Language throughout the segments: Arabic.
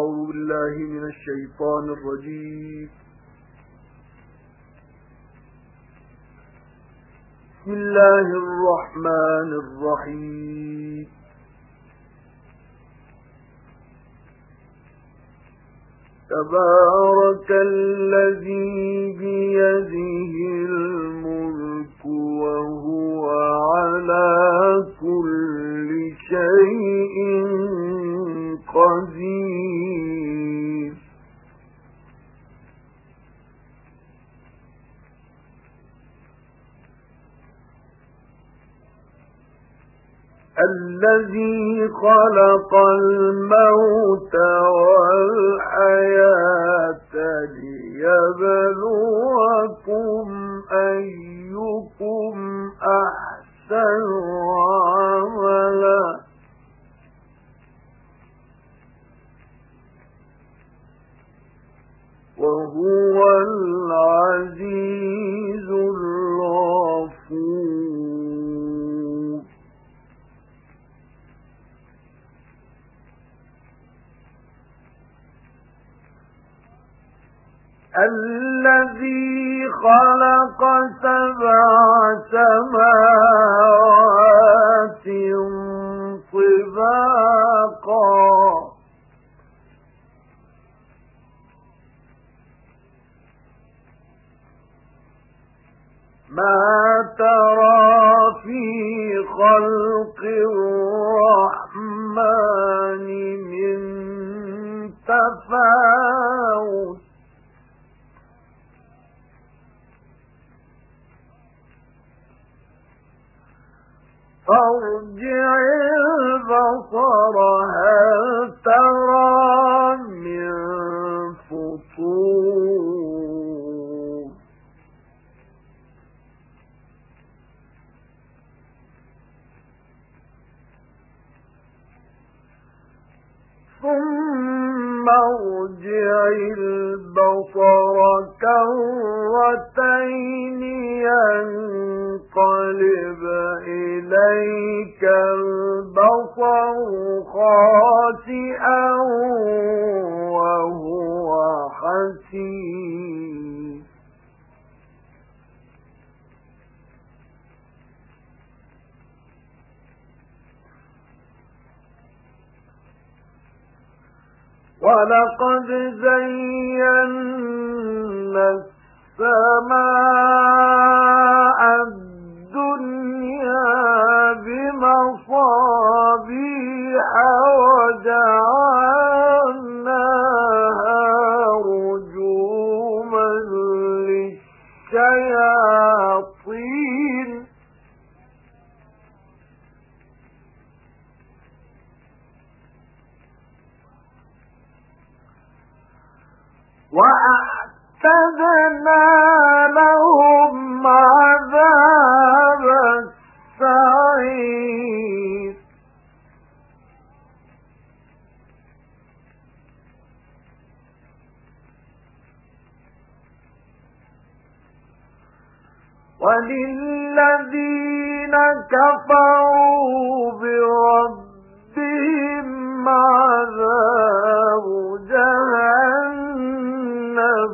أعوذ بالله من الشيطان الرجيم. بسم الله الرحمن الرحيم. تبارك الذي بيده الملك وهو على كل شيء قدير. الذي خلق الموت والحياة ليبلوكم أيكم أحسن عملا وهو العزيز الغفور. الذي خلق 7 سماوات طباقا ما ترى في خلق الرحمن من تفاوت فارجع البصر هل ترى من فطور ثم ارجع البصر كرتين ينقلب إليك البصر خاسئا وهو حسير ولقد زينا السماء الدنيا بمصابيح وجعلناها رجوما للشياطين وأعتدنا لهم عذاب السعير وللذين كفروا بربهم عذاب جهنم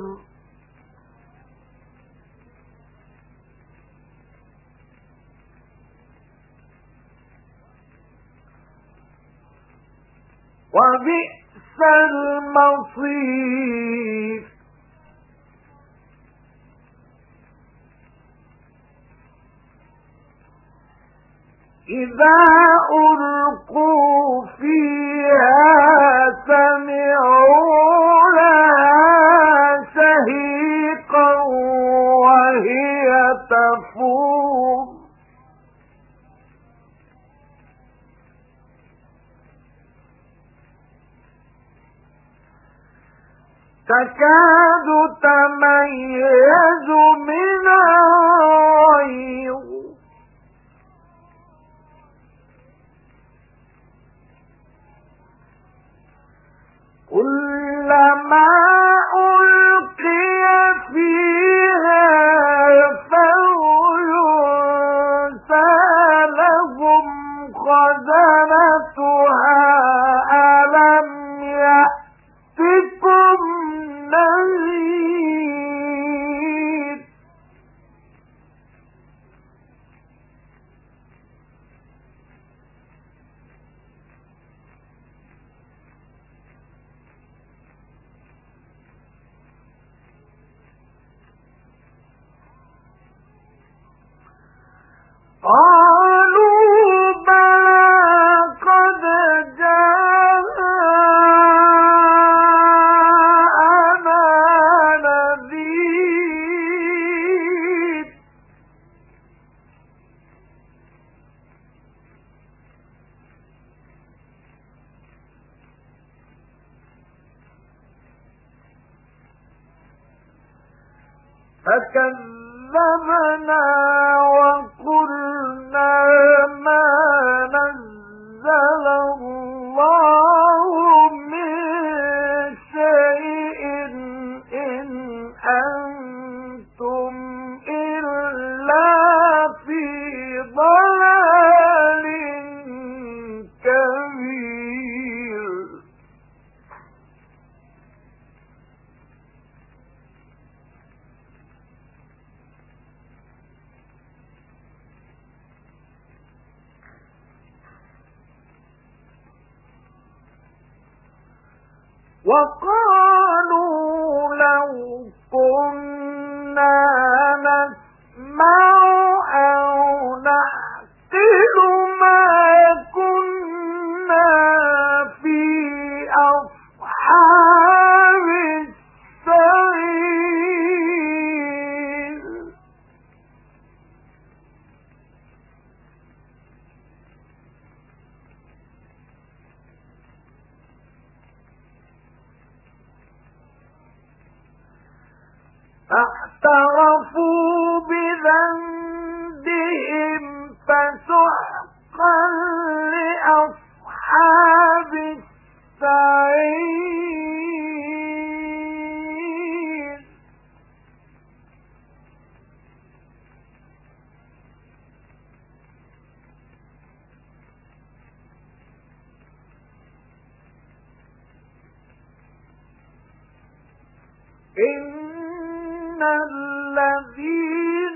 وبئس المصير إذا ألقوا فيها سمعوا لها شهيقا وهي تفور تكاد تميز من الغيظ كلما ألقي فيها فوج سألهم خزنتها ألم فكذبنا وقلنا ما نزل الله من شيء إن أنتم إلا في ضلال كبير. وقالوا لو كنا نسمع أو نعقل ما كنا في أصحاب السعير. فاعترفوا بذنبهم فسحقا لأصحاب السعير. إن الذين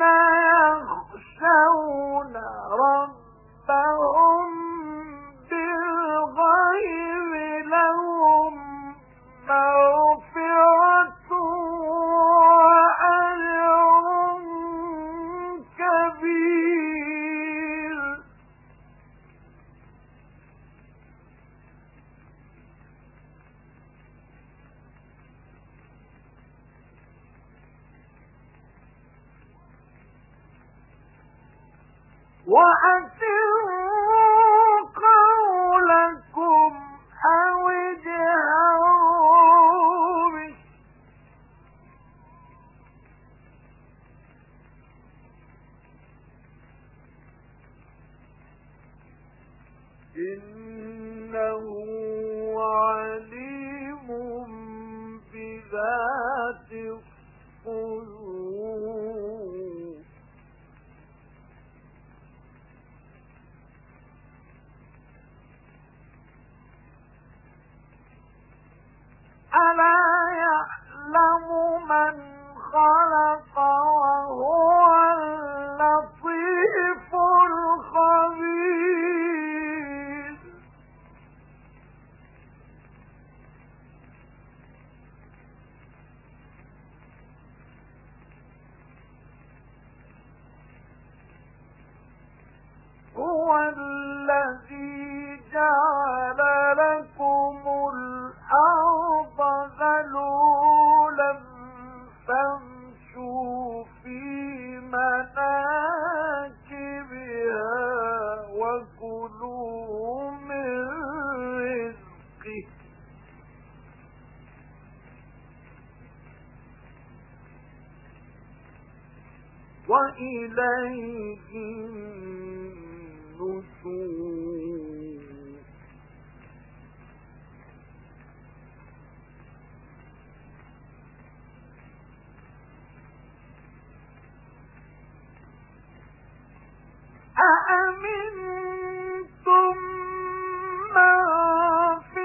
يخشون ربهم بالغيب لهم مغفرة وأجر كبير. وأسروا قولكم أو اجهروا به إنه عليم بذات الصدور. ألا يعلم من خلق وهو اللطيف الخبير. هو الذي جعل لكم الأرض ذلولا فامشوا في مناكبها وكلوا من رزقه وإليه النشور. أأمنتم من في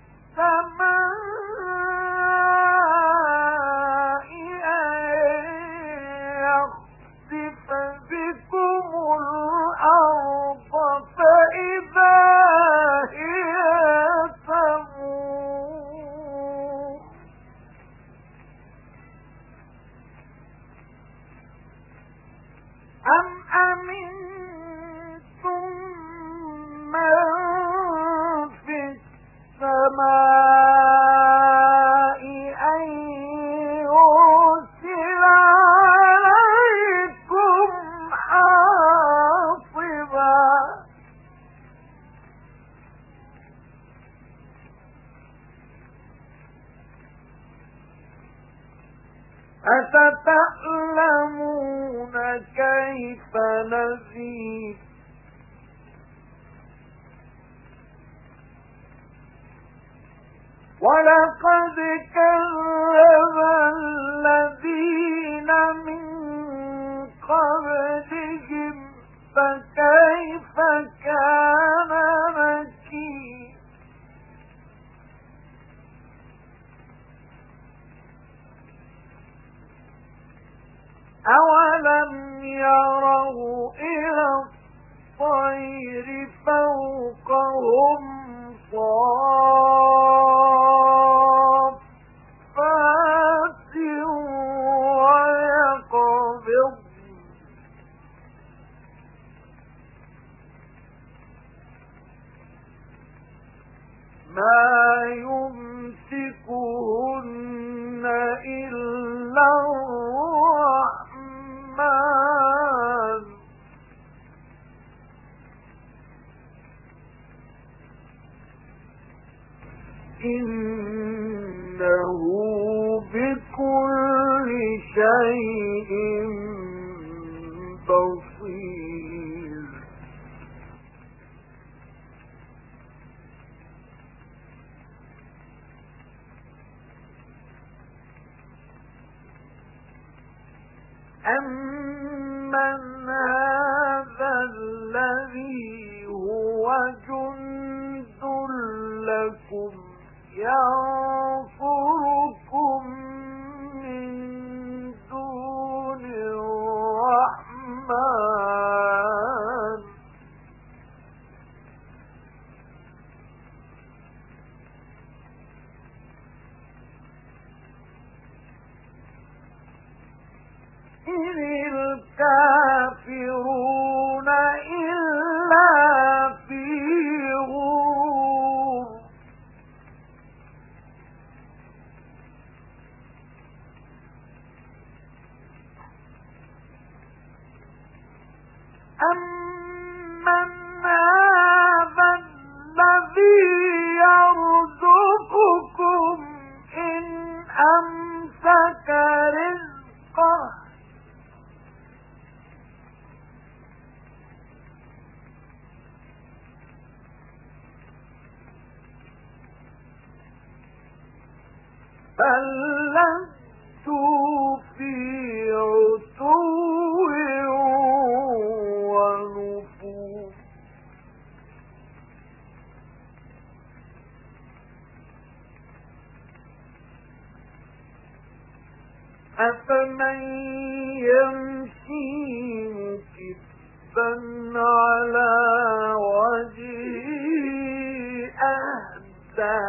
السماء أن يخسف بكم الأرض فإذا هي تمور. أم أمنتم فستعلمون كيف نذير ولقد كذب الذين من قبلهم فكيف كان نكير أولم يروا إلى الطير فوقهم صافات ويقبض ما يمسكهن إلا الرحمن إنه بكل شيء بصير أمن هذا الذي هو جند لكم ينصركم من دون الرحمن إن الكافرون إلا في غرور أمن هذا الذي يرزقكم إن أمسك رزقه بل لجوا في عتو ونفور أفمن يمشي مكبا على وجهه أهدى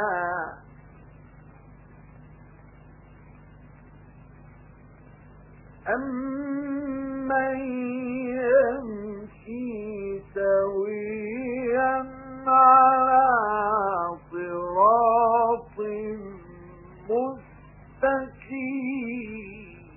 أمن يمشي سويا على صراط مستقيم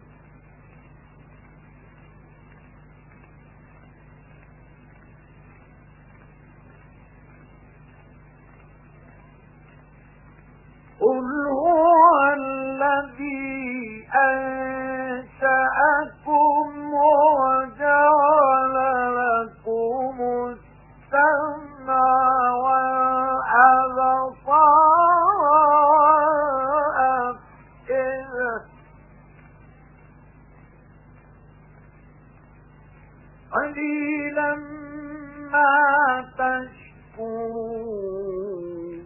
قل هو الذي أنشأكم وجعل لكم السمع والأبصار وأفئدة قليلا ما تشكرون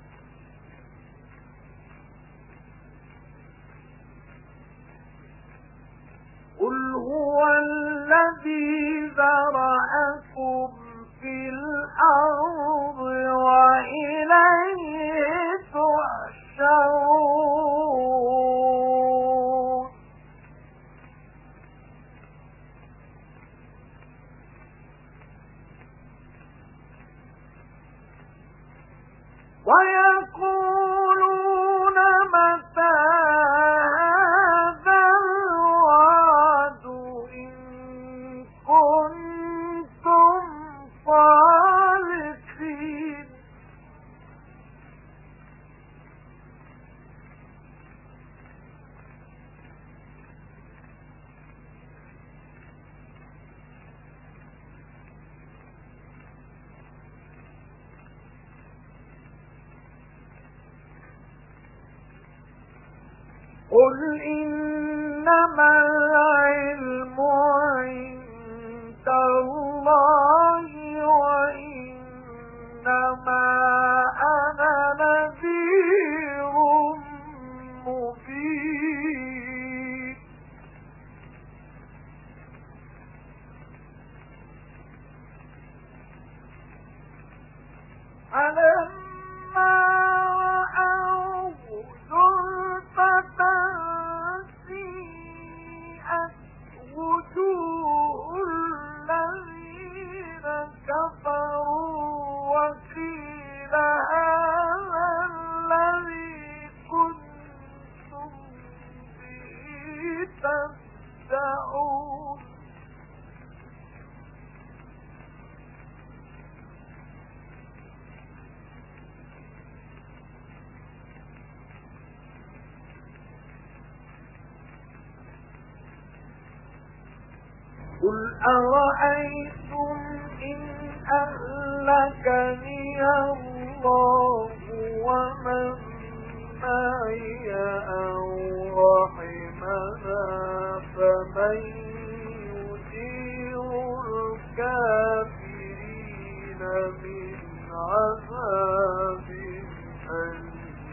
قل هو الذي ذرأكم في الأرض وإليه تحشرون ويقولون متى هذا الوعد إن كنتم صادقين قل إنما العلم عند الله وإنما أنا نذير مبين فلما رأوه زلفة سيئت وجوه الذين كفروا وقيل هذا الذي كنتم به تدعون قل أرأيتم إن أهلكني الله ومن معي أو رحمنا فمن يجير الكافرين من عذاب أليم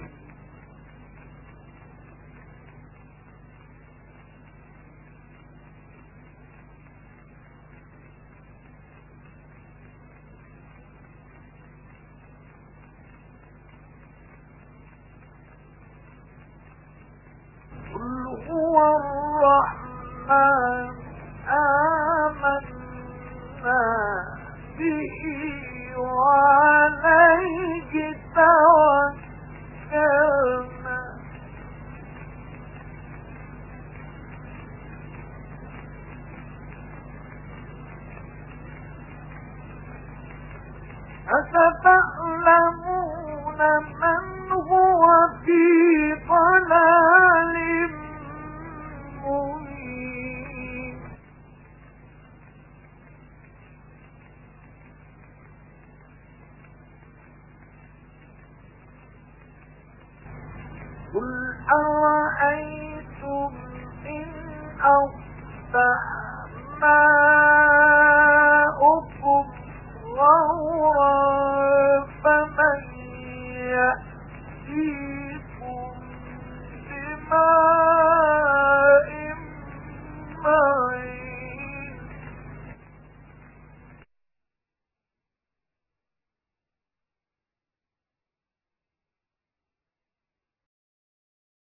هو الرحمن آمنا به وعليه توكلنا فستعلمون من هو في ضلال مبين قل أرأيتم إن أصبح ماؤكم غورا فمن يأتيكم بماء